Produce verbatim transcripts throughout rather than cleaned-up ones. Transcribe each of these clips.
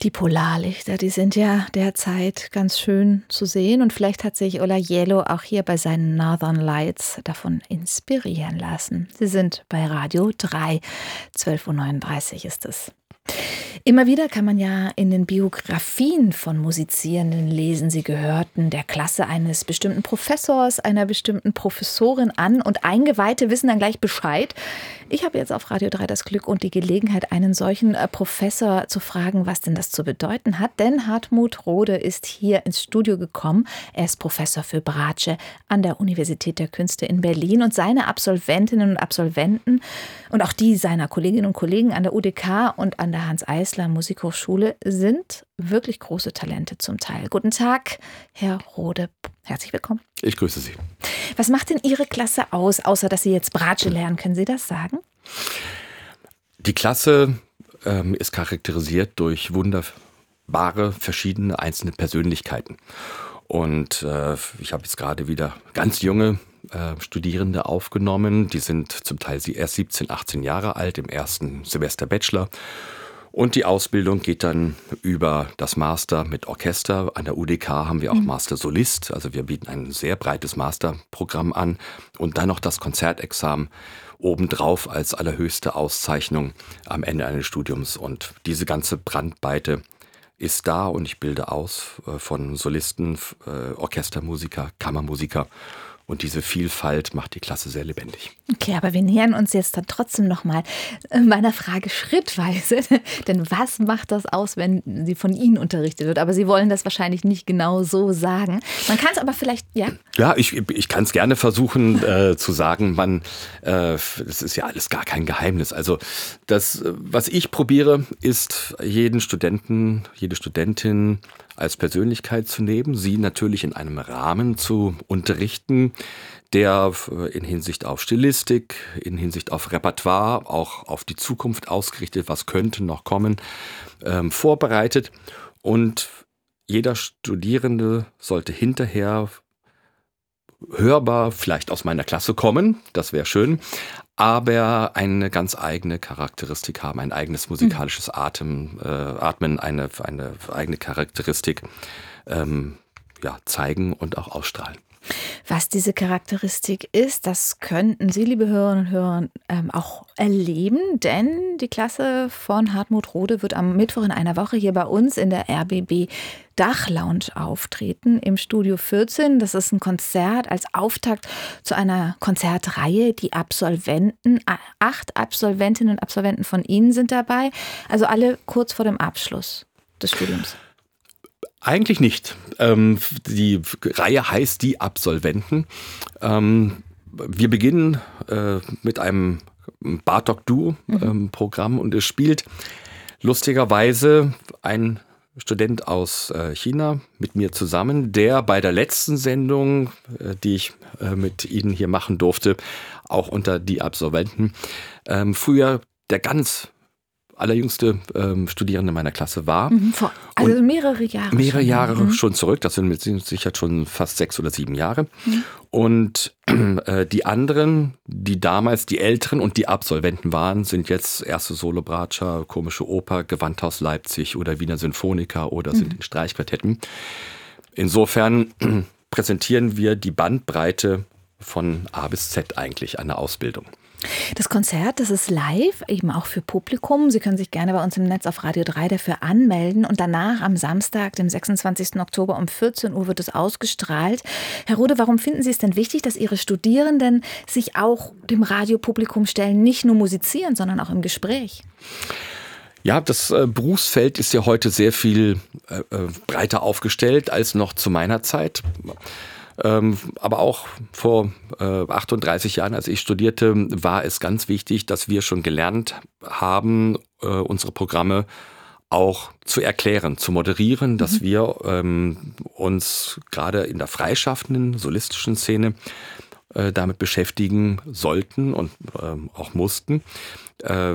Die Polarlichter, die sind ja derzeit ganz schön zu sehen und vielleicht hat sich Olayelo auch hier bei seinen Northern Lights davon inspirieren lassen. Sie sind bei Radio drei, zwölf Uhr neununddreißig ist es. Immer wieder kann man ja in den Biografien von Musizierenden lesen, sie gehörten der Klasse eines bestimmten Professors, einer bestimmten Professorin an und Eingeweihte wissen dann gleich Bescheid. Ich habe jetzt auf Radio drei das Glück und die Gelegenheit, einen solchen Professor zu fragen, was denn das zu bedeuten hat. Denn Hartmut Rohde ist hier ins Studio gekommen. Er ist Professor für Bratsche an der Universität der Künste in Berlin und seine Absolventinnen und Absolventen und auch die seiner Kolleginnen und Kollegen an der U D K und an der Hanns-Eisler Musikhochschule sind wirklich große Talente zum Teil. Guten Tag, Herr Rohde. Herzlich willkommen. Ich grüße Sie. Was macht denn Ihre Klasse aus, außer dass Sie jetzt Bratsche lernen? Können Sie das sagen? Die Klasse ähm, ist charakterisiert durch wunderbare, verschiedene einzelne Persönlichkeiten. Und äh, ich habe jetzt gerade wieder ganz junge äh, Studierende aufgenommen. Die sind zum Teil erst siebzehn, achtzehn Jahre alt, im ersten Semester Bachelor. Und die Ausbildung geht dann über das Master mit Orchester. An der U D K haben wir auch Master Solist. Also wir bieten ein sehr breites Masterprogramm an. Und dann noch das Konzertexamen obendrauf als allerhöchste Auszeichnung am Ende eines Studiums. Und diese ganze Bandbreite ist da und ich bilde aus von Solisten, Orchestermusiker, Kammermusiker. Und diese Vielfalt macht die Klasse sehr lebendig. Okay, aber wir nähern uns jetzt dann trotzdem nochmal meiner Frage schrittweise. Denn was macht das aus, wenn sie von Ihnen unterrichtet wird? Aber Sie wollen das wahrscheinlich nicht genau so sagen. Man kann es aber vielleicht, ja? Ja, ich, ich kann es gerne versuchen äh, zu sagen. Man, äh, das ist ja alles gar kein Geheimnis. Also das, was ich probiere, ist jeden Studenten, jede Studentin als Persönlichkeit zu nehmen, sie natürlich in einem Rahmen zu unterrichten, der in Hinsicht auf Stilistik, in Hinsicht auf Repertoire, auch auf die Zukunft ausgerichtet, was könnte noch kommen, ähm, vorbereitet. Und jeder Studierende sollte hinterher hörbar vielleicht aus meiner Klasse kommen, das wäre schön, aber eine ganz eigene Charakteristik haben, ein eigenes musikalisches Atem, äh, Atmen, eine, eine eigene Charakteristik ähm, ja, zeigen und auch ausstrahlen. Was diese Charakteristik ist, das könnten Sie, liebe Hörerinnen und Hörer, ähm, auch erleben, denn die Klasse von Hartmut Rohde wird am Mittwoch in einer Woche hier bei uns in der R B B Dachlounge auftreten im Studio vierzehn. Das ist ein Konzert als Auftakt zu einer Konzertreihe. Die Absolventen, acht Absolventinnen und Absolventen von Ihnen sind dabei, also alle kurz vor dem Abschluss des Studiums. Eigentlich nicht. Ähm, die Reihe heißt Die Absolventen. Ähm, wir beginnen äh, mit einem Bartok-Duo-Programm und es spielt lustigerweise ein Student aus äh, China mit mir zusammen, der bei der letzten Sendung, äh, die ich äh, mit Ihnen hier machen durfte, auch unter Die Absolventen, ähm, früher der ganz allerjüngste ähm, Studierende meiner Klasse war. Mhm, vor, also und mehrere Jahre. Mehrere schon. Jahre mhm. schon zurück, das sind mit Sicherheit schon fast sechs oder sieben Jahre. Mhm. Und äh, die anderen, die damals die Älteren und die Absolventen waren, sind jetzt erste Solo-Bratscher, Komische Oper, Gewandhaus Leipzig oder Wiener Sinfoniker oder mhm. sind in Streichquartetten. Insofern präsentieren wir die Bandbreite von A bis Z eigentlich an der Ausbildung. Das Konzert, das ist live, eben auch für Publikum. Sie können sich gerne bei uns im Netz auf Radio drei dafür anmelden. Und danach am Samstag, dem sechsundzwanzigsten Oktober um vierzehn Uhr wird es ausgestrahlt. Herr Rohde, warum finden Sie es denn wichtig, dass Ihre Studierenden sich auch dem Radiopublikum stellen, nicht nur musizieren, sondern auch im Gespräch? Ja, das äh, Berufsfeld ist ja heute sehr viel äh, breiter aufgestellt als noch zu meiner Zeit. Ähm, aber auch vor äh, achtunddreißig Jahren, als ich studierte, war es ganz wichtig, dass wir schon gelernt haben, äh, unsere Programme auch zu erklären, zu moderieren, mhm. dass wir ähm, uns gerade in der freischaffenden, solistischen Szene äh, damit beschäftigen sollten und ähm, auch mussten, äh,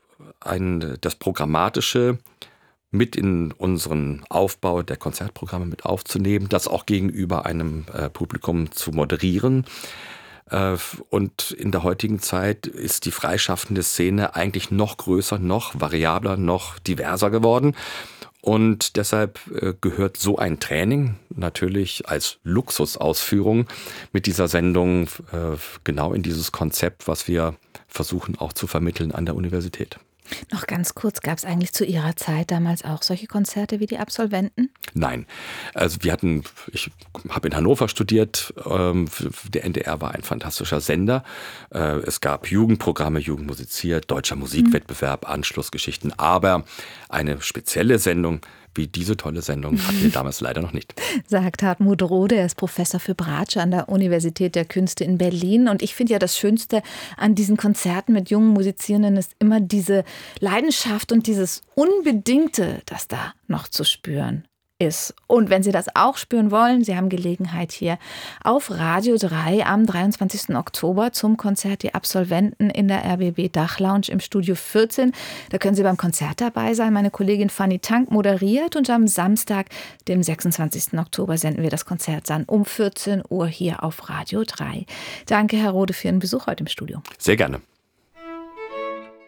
ein, das Programmatische mit in unseren Aufbau der Konzertprogramme mit aufzunehmen, das auch gegenüber einem äh, Publikum zu moderieren. Äh, und in der heutigen Zeit ist die freischaffende Szene eigentlich noch größer, noch variabler, noch diverser geworden. Und deshalb äh, gehört so ein Training natürlich als Luxusausführung mit dieser Sendung äh, genau in dieses Konzept, was wir versuchen auch zu vermitteln an der Universität. Noch ganz kurz, gab es eigentlich zu Ihrer Zeit damals auch solche Konzerte wie die Absolventen? Nein, also wir hatten, ich habe in Hannover studiert, ähm, der N D R war ein fantastischer Sender. Äh, es gab Jugendprogramme, Jugend musiziert, deutscher Musikwettbewerb, Anschlussgeschichten, aber eine spezielle Sendung wie diese tolle Sendung hatten wir damals leider noch nicht. Sagt Hartmut Rohde, er ist Professor für Bratsche an der Universität der Künste in Berlin. Und ich finde ja, das Schönste an diesen Konzerten mit jungen Musizierenden ist immer diese Leidenschaft und dieses Unbedingte, das da noch zu spüren ist. Und wenn Sie das auch spüren wollen, Sie haben Gelegenheit hier auf Radio drei am dreiundzwanzigsten Oktober zum Konzert Die Absolventen in der R B B Dachlounge im Studio vierzehn. Da können Sie beim Konzert dabei sein. Meine Kollegin Fanny Tank moderiert und am Samstag, dem sechsundzwanzigsten Oktober, senden wir das Konzert dann um vierzehn Uhr hier auf Radio drei. Danke, Herr Rohde, für Ihren Besuch heute im Studio. Sehr gerne.